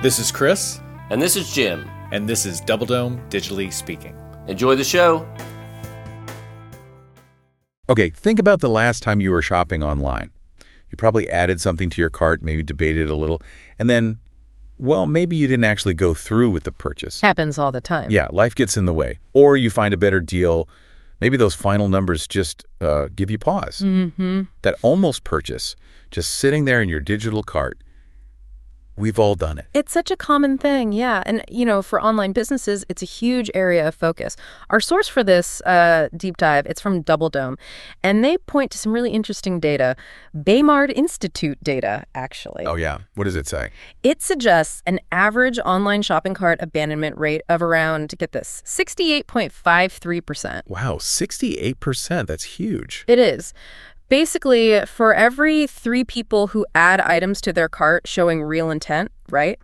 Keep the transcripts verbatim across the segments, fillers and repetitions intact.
This is Chris. And this is Jim. And this is Double Dome Digitally Speaking. Enjoy the show. Okay, think about the last time you were shopping online. You probably added something to your cart, maybe debated a little, and then, well, maybe you didn't actually go through with the purchase. Happens all the time. Yeah, life gets in the way. Or you find a better deal. Maybe those final numbers just uh, give you pause. Mm-hmm. That almost purchase, just sitting there in your digital cart, we've all done it. It's such a common thing, yeah. And, you know, for online businesses, it's a huge area of focus. Our source for this uh, deep dive, it's from Double Dome, and they point to some really interesting data. Baymard Institute data, actually. Oh, yeah. What does it say? It suggests an average online shopping cart abandonment rate of around, get this, sixty-eight point five three percent. Wow, sixty-eight percent. That's huge. It is. Basically, for every three people who add items to their cart showing real intent, right,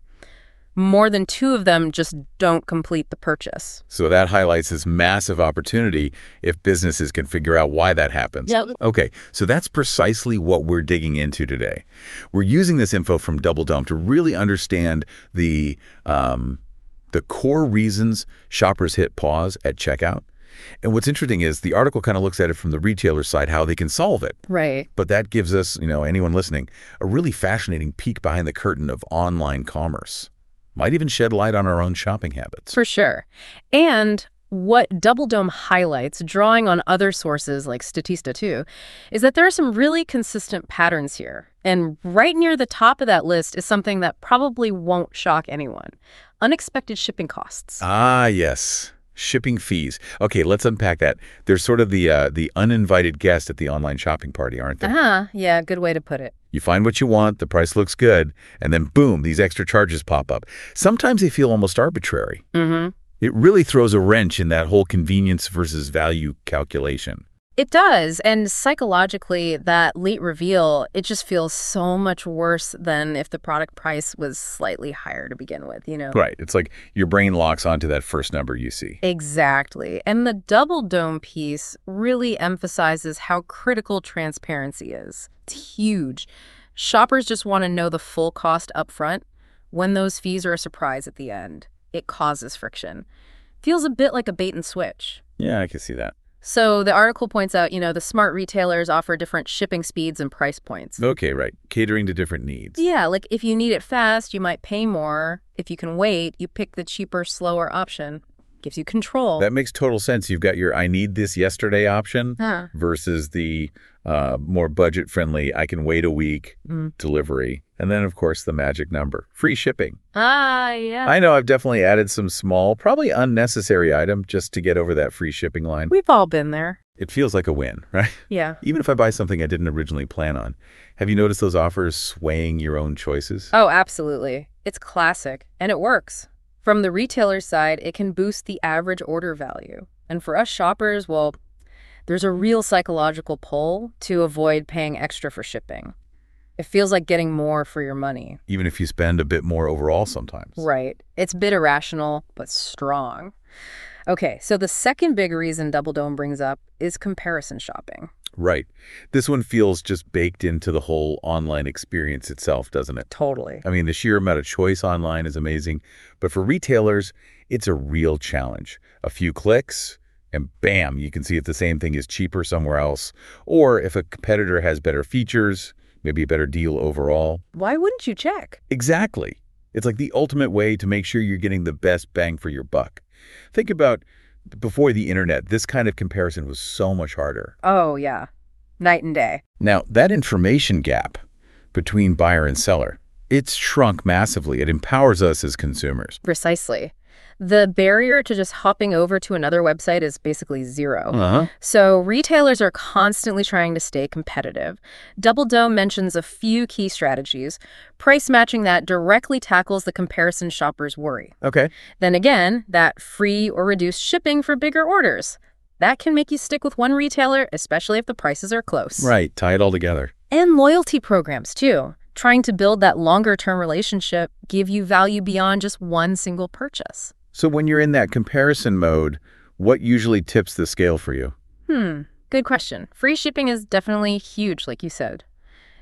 more than two of them just don't complete the purchase. So that highlights this massive opportunity if businesses can figure out why that happens. Yep. Okay, so that's precisely what we're digging into today. We're using this info from Double Dome to really understand the, um, the core reasons shoppers hit pause at checkout. And what's interesting is the article kind of looks at it from the retailer side, how they can solve it. Right. But that gives us, you know, anyone listening, a really fascinating peek behind the curtain of online commerce. Might even shed light on our own shopping habits. For sure. And what Double Dome highlights, drawing on other sources like Statista too, is that there are some really consistent patterns here. And right near the top of that list is something that probably won't shock anyone. Unexpected shipping costs. Ah, yes. Shipping fees. Okay, let's unpack that. They're sort of the uh, the uninvited guest at the online shopping party, aren't they? Uh-huh. Yeah, good way to put it. You find what you want, the price looks good, and then boom, these extra charges pop up. Sometimes they feel almost arbitrary. Mm-hmm. It really throws a wrench in that whole convenience versus value calculation. It does, and psychologically, that late reveal, it just feels so much worse than if the product price was slightly higher to begin with, you know? Right. It's like your brain locks onto that first number you see. Exactly. And the Double Dome piece really emphasizes how critical transparency is. It's huge. Shoppers just want to know the full cost up front. When those fees are a surprise at the end, it causes friction. Feels a bit like a bait and switch. Yeah, I can see that. So the article points out, you know, the smart retailers offer different shipping speeds and price points. Okay, right. Catering to different needs. Yeah, like if you need it fast, you might pay more. If you can wait, you pick the cheaper, slower option. Gives you control. That makes total sense. You've got your I need this yesterday option Huh. versus the uh, more budget-friendly I can wait a week Mm. delivery. And then, of course, the magic number, free shipping. Ah, yeah. I know I've definitely added some small, probably unnecessary item just to get over that free shipping line. We've all been there. It feels like a win, right? Yeah. Even if I buy something I didn't originally plan on. Have you noticed those offers swaying your own choices? Oh, absolutely. It's classic, and it works. From the retailer's side, it can boost the average order value. And for us shoppers, well, there's a real psychological pull to avoid paying extra for shipping. It feels like getting more for your money. Even if you spend a bit more overall sometimes. Right. It's a bit irrational, but strong. Okay, so the second big reason Double Dome brings up is comparison shopping. Right. This one feels just baked into the whole online experience itself, doesn't it? Totally. I mean, the sheer amount of choice online is amazing, but for retailers, it's a real challenge. A few clicks, and bam, you can see if the same thing is cheaper somewhere else, or if a competitor has better features, maybe a better deal overall. Why wouldn't you check? Exactly. It's like the ultimate way to make sure you're getting the best bang for your buck. Think about before the internet, this kind of comparison was so much harder. Oh, yeah. Night and day. Now, that information gap between buyer and seller, it's shrunk massively. It empowers us as consumers. Precisely. The barrier to just hopping over to another website is basically zero. Uh-huh. So retailers are constantly trying to stay competitive. Double Dome mentions a few key strategies. Price matching that directly tackles the comparison shopper's worry. Okay. Then again, that free or reduced shipping for bigger orders. That can make you stick with one retailer, especially if the prices are close. Right. Tie it all together. And loyalty programs, too. Trying to build that longer-term relationship, give you value beyond just one single purchase. So when you're in that comparison mode, what usually tips the scale for you? Hmm, good question. Free shipping is definitely huge, like you said.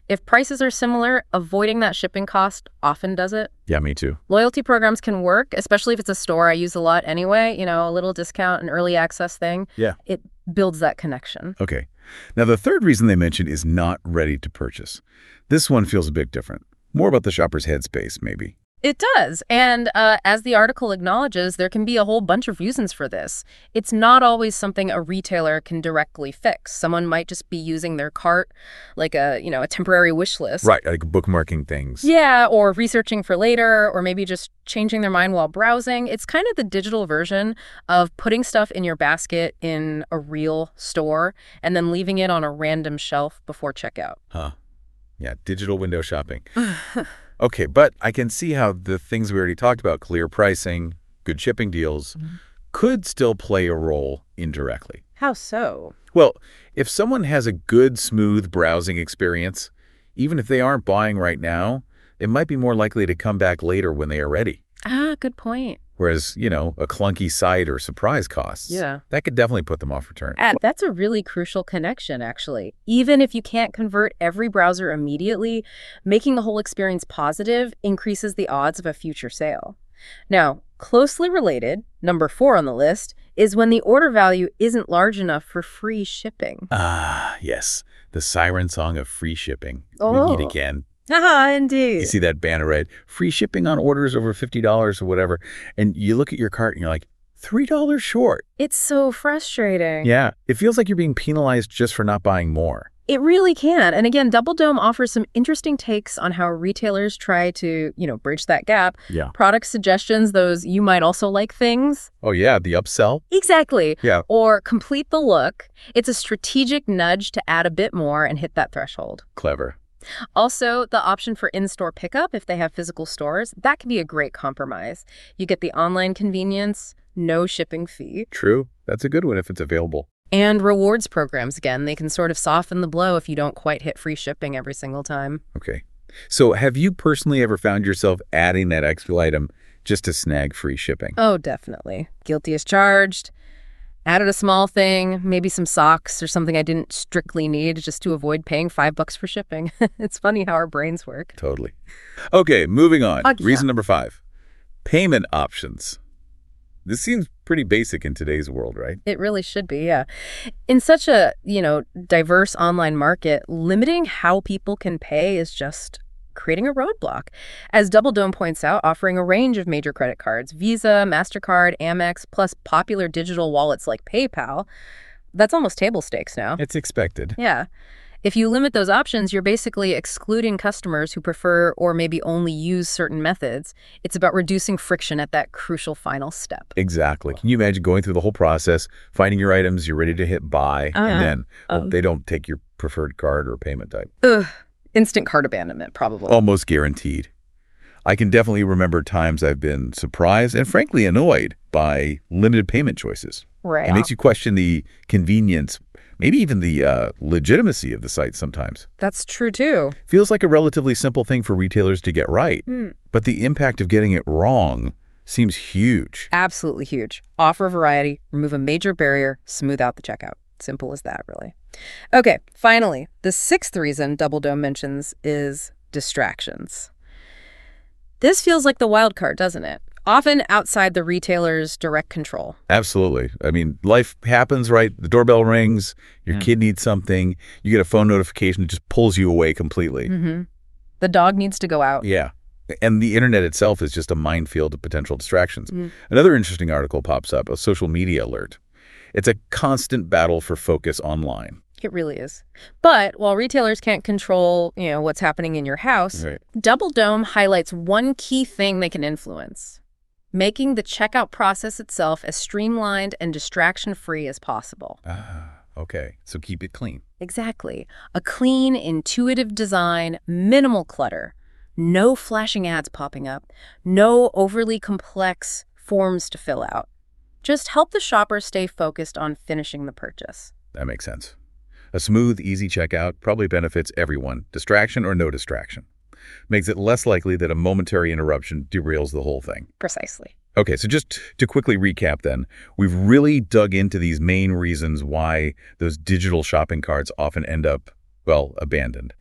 If prices are similar, avoiding that shipping cost often does it. Yeah, me too. Loyalty programs can work, especially if it's a store I use a lot anyway, you know, a little discount, an early access thing. Yeah. It builds that connection. Okay. Now, the third reason they mentioned is not ready to purchase. This one feels a bit different. More about the shopper's headspace, maybe. It does. And uh, as the article acknowledges, there can be a whole bunch of reasons for this. It's not always something a retailer can directly fix. Someone might just be using their cart like a, you know, a temporary wish list. Right, like bookmarking things. Yeah, or researching for later, or maybe just changing their mind while browsing. It's kind of the digital version of putting stuff in your basket in a real store and then leaving it on a random shelf before checkout. Huh. Yeah, digital window shopping. Okay, but I can see how the things we already talked about, clear pricing, good shipping deals, mm-hmm. could still play a role indirectly. How so? Well, if someone has a good, smooth browsing experience, even if they aren't buying right now, it might be more likely to come back later when they are ready. Ah, good point. Whereas, you know, a clunky site or surprise costs, yeah. that could definitely put them off return. And that's a really crucial connection, actually. Even if you can't convert every browser immediately, making the whole experience positive increases the odds of a future sale. Now, closely related, number four on the list, is when the order value isn't large enough for free shipping. Ah, yes. The siren song of free shipping. Oh. We meet again. Ah, indeed. You see that banner, right? Free shipping on orders over fifty dollars or whatever. And you look at your cart and you're like, three dollars short. It's so frustrating. Yeah. It feels like you're being penalized just for not buying more. It really can. And again, Double Dome offers some interesting takes on how retailers try to, you know, bridge that gap. Yeah. Product suggestions, those you might also like things. Oh, yeah. The upsell. Exactly. Yeah. Or complete the look. It's a strategic nudge to add a bit more and hit that threshold. Clever. Also, the option for in-store pickup, if they have physical stores, that can be a great compromise. You get the online convenience, no shipping fee. True. That's a good one if it's available. And rewards programs, again, they can sort of soften the blow if you don't quite hit free shipping every single time. Okay. So have you personally ever found yourself adding that extra item just to snag free shipping? Oh, definitely. Guilty as charged. Added a small thing, maybe some socks or something I didn't strictly need just to avoid paying five bucks for shipping. It's funny how our brains work. Totally. Okay, moving on. Oh, yeah. Reason number five, payment options. This seems pretty basic in today's world, right? It really should be, yeah. In such a, you know, diverse online market, limiting how people can pay is just creating a roadblock. As Double Dome points out, offering a range of major credit cards, Visa, MasterCard, Amex, plus popular digital wallets like PayPal, that's almost table stakes now. It's expected. Yeah. If you limit those options, you're basically excluding customers who prefer or maybe only use certain methods. It's about reducing friction at that crucial final step. Exactly. Can you imagine going through the whole process, finding your items, you're ready to hit buy, Uh-huh. and then well, Um. they don't take your preferred card or payment type? Ugh. Instant cart abandonment, probably. Almost guaranteed. I can definitely remember times I've been surprised and frankly annoyed by limited payment choices. Right. It makes you question the convenience, maybe even the uh, legitimacy of the site sometimes. That's true, too. Feels like a relatively simple thing for retailers to get right, Mm. but the impact of getting it wrong seems huge. Absolutely huge. Offer variety, remove a major barrier, smooth out the checkout. Simple as that, really. Okay, finally, the sixth reason Double Dome mentions is distractions. This feels like the wild card, doesn't it? Often outside the retailer's direct control. Absolutely. I mean, life happens, right? The doorbell rings, your Mm. kid needs something, you get a phone notification that just pulls you away completely. Mm-hmm. The dog needs to go out. Yeah. And the internet itself is just a minefield of potential distractions. Mm. Another interesting article pops up, a social media alert. It's a constant battle for focus online. It really is. But while retailers can't control, you know, what's happening in your house, Right. Double Dome highlights one key thing they can influence: making the checkout process itself as streamlined and distraction-free as possible. Ah, okay. So keep it clean. Exactly. A clean, intuitive design, minimal clutter, no flashing ads popping up, no overly complex forms to fill out. Just help the shopper stay focused on finishing the purchase. That makes sense. A smooth, easy checkout probably benefits everyone, distraction or no distraction. Makes it less likely that a momentary interruption derails the whole thing. Precisely. Okay, so just to quickly recap then, we've really dug into these main reasons why those digital shopping carts often end up, well, abandoned.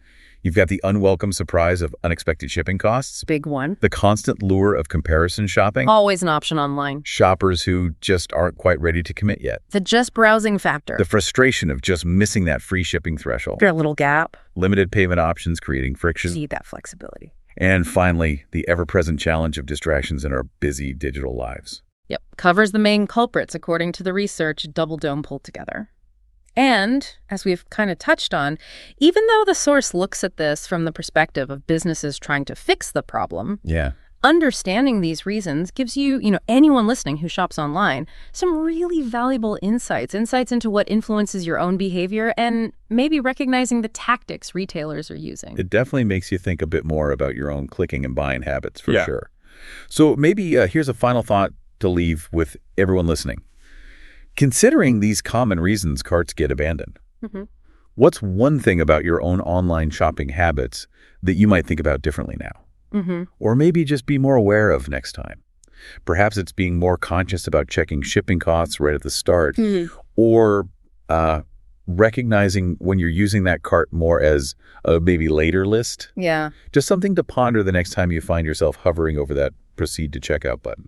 You've got the unwelcome surprise of unexpected shipping costs, Big one. the constant lure of comparison shopping, Always an option online. shoppers who just aren't quite ready to commit yet, The just browsing factor. the frustration of just missing that free shipping threshold, Your little gap. limited payment options creating friction, See that flexibility. and finally, the ever-present challenge of distractions in our busy digital lives. Yep. Covers the main culprits according to the research Double Dome pulled together. And, as we've kind of touched on, even though the source looks at this from the perspective of businesses trying to fix the problem, Yeah. understanding these reasons gives you, you know, anyone listening who shops online, some really valuable insights, insights into what influences your own behavior and maybe recognizing the tactics retailers are using. It definitely makes you think a bit more about your own clicking and buying habits, for Yeah. sure. So maybe uh, here's a final thought to leave with everyone listening. Considering these common reasons carts get abandoned, Mm-hmm. what's one thing about your own online shopping habits that you might think about differently now? Mm-hmm. Or maybe just be more aware of next time? Perhaps it's being more conscious about checking shipping costs right at the start, Mm-hmm. or uh, recognizing when you're using that cart more as a maybe later list. Yeah. Just something to ponder the next time you find yourself hovering over that proceed to checkout button.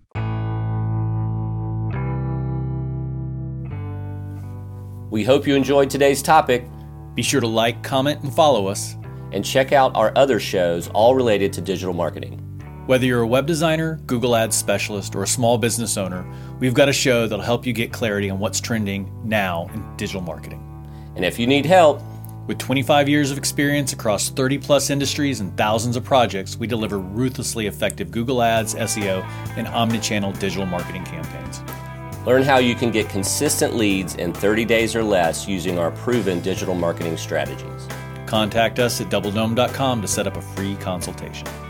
We hope you enjoyed today's topic, Be sure to like, comment, and follow us. and check out our other shows all related to digital marketing. Whether you're a web designer, Google Ads specialist, or a small business owner, we've got a show that'll help you get clarity on what's trending now in digital marketing. And if you need help, With twenty-five years of experience across thirty plus industries and thousands of projects, we deliver ruthlessly effective Google Ads, S E O, and omnichannel digital marketing campaigns. learn how you can get consistent leads in thirty days or less using our proven digital marketing strategies. Contact us at double dome dot com to set up a free consultation.